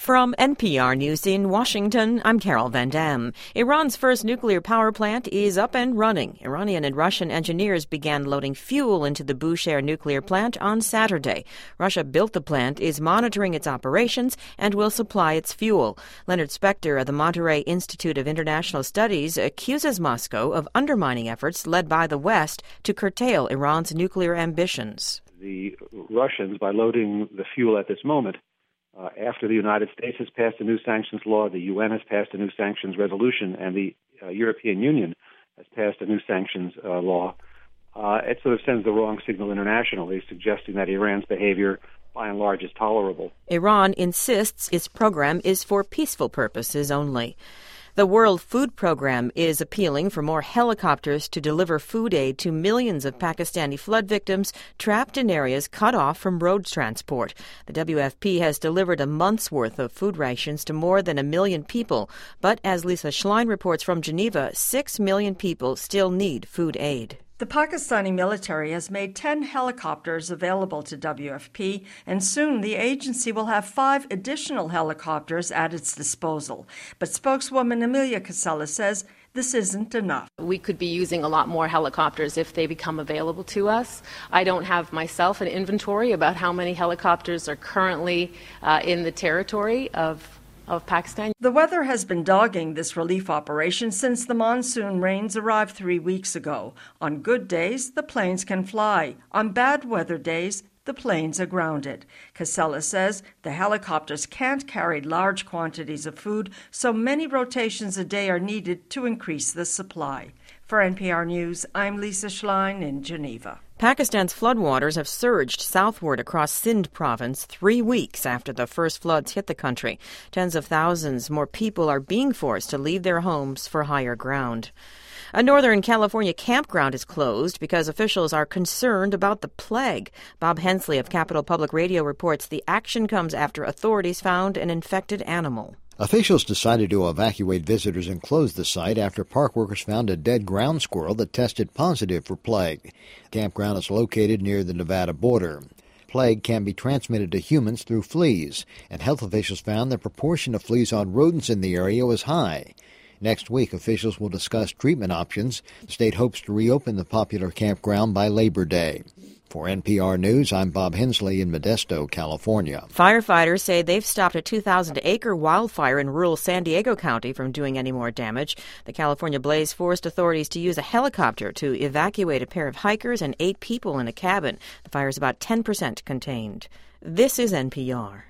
From NPR News in Washington, I'm Carol Van Dam. Iran's first nuclear power plant is up and running. Iranian and Russian engineers began loading fuel into the Bushehr nuclear plant on Saturday. Russia built the plant, is monitoring its operations, and will supply its fuel. Leonard Spector of the Monterey Institute of International Studies accuses Moscow of undermining efforts led by the West to curtail Iran's nuclear ambitions. The Russians, by loading the fuel at this moment, after the United States has passed a new sanctions law, the UN has passed a new sanctions resolution, and the European Union has passed a new sanctions law, it sort of sends the wrong signal internationally, suggesting that Iran's behavior, by and large, is tolerable. Iran insists its program is for peaceful purposes only. The World Food Program is appealing for more helicopters to deliver food aid to millions of Pakistani flood victims trapped in areas cut off from road transport. The WFP has delivered a month's worth of food rations to more than 1 million people. But as Lisa Schlein reports from Geneva, 6 million people still need food aid. The Pakistani military has made 10 helicopters available to WFP, and soon the agency will have 5 additional helicopters at its disposal. But spokeswoman Amelia Casella says this isn't enough. We could be using a lot more helicopters if they become available to us. I don't have myself an inventory about how many helicopters are currently in the territory of Pakistan. The weather has been dogging this relief operation since the monsoon rains arrived 3 weeks ago. On good days, the planes can fly. On bad weather days, the planes are grounded. Casella says the helicopters can't carry large quantities of food, so many rotations a day are needed to increase the supply. For NPR News, I'm Lisa Schlein in Geneva. Pakistan's floodwaters have surged southward across Sindh province 3 weeks after the first floods hit the country. Tens of thousands more people are being forced to leave their homes for higher ground. A Northern California campground is closed because officials are concerned about the plague. Bob Hensley of Capital Public Radio reports the action comes after authorities found an infected animal. Officials decided to evacuate visitors and close the site after park workers found a dead ground squirrel that tested positive for plague. The campground is located near the Nevada border. Plague can be transmitted to humans through fleas, and health officials found the proportion of fleas on rodents in the area was high. Next week, officials will discuss treatment options. The state hopes to reopen the popular campground by Labor Day. For NPR News, I'm Bob Hensley in Modesto, California. Firefighters say they've stopped a 2,000-acre wildfire in rural San Diego County from doing any more damage. The California blaze forced authorities to use a helicopter to evacuate a pair of hikers and 8 people in a cabin. The fire is about 10% contained. This is NPR.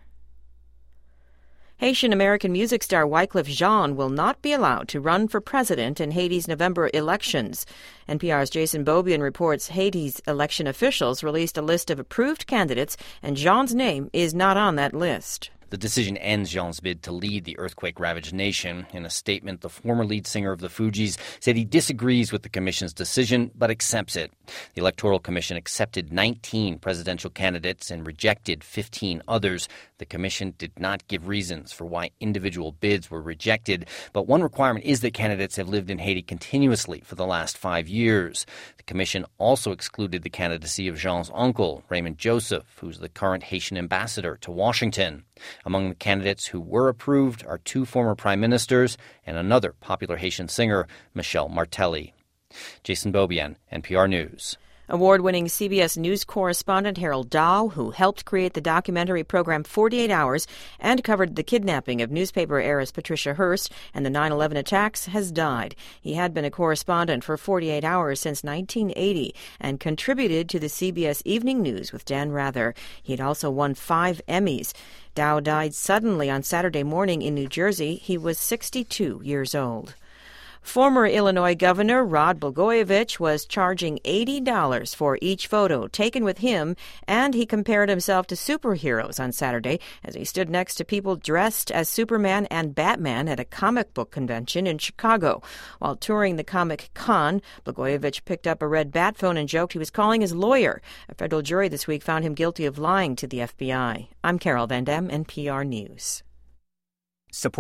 Haitian-American music star Wyclef Jean will not be allowed to run for president in Haiti's November elections. NPR's Jason Beaubien reports Haiti's election officials released a list of approved candidates, and Jean's name is not on that list. The decision ends Jean's bid to lead the earthquake-ravaged nation. In a statement, the former lead singer of the Fugees said he disagrees with the commission's decision, but accepts it. The Electoral Commission accepted 19 presidential candidates and rejected 15 others. The commission did not give reasons for why individual bids were rejected, but one requirement is that candidates have lived in Haiti continuously for the last 5 years. The commission also excluded the candidacy of Jean's uncle, Raymond Joseph, who's the current Haitian ambassador to Washington. Among the candidates who were approved are 2 former prime ministers and another popular Haitian singer, Michel Martelly. Jason Beaubien, NPR News. Award-winning CBS News correspondent Harold Dow, who helped create the documentary program 48 Hours and covered the kidnapping of newspaper heiress Patricia Hearst and the 9/11 attacks, has died. He had been a correspondent for 48 Hours since 1980 and contributed to the CBS Evening News with Dan Rather. He had also won 5 Emmys. Dow died suddenly on Saturday morning in New Jersey. He was 62 years old. Former Illinois Governor Rod Blagojevich was charging $80 for each photo taken with him, and he compared himself to superheroes on Saturday as he stood next to people dressed as Superman and Batman at a comic book convention in Chicago. While touring the Comic Con, Blagojevich picked up a red bat phone and joked he was calling his lawyer. A federal jury this week found him guilty of lying to the FBI. I'm Carol Van Dam, NPR News. Support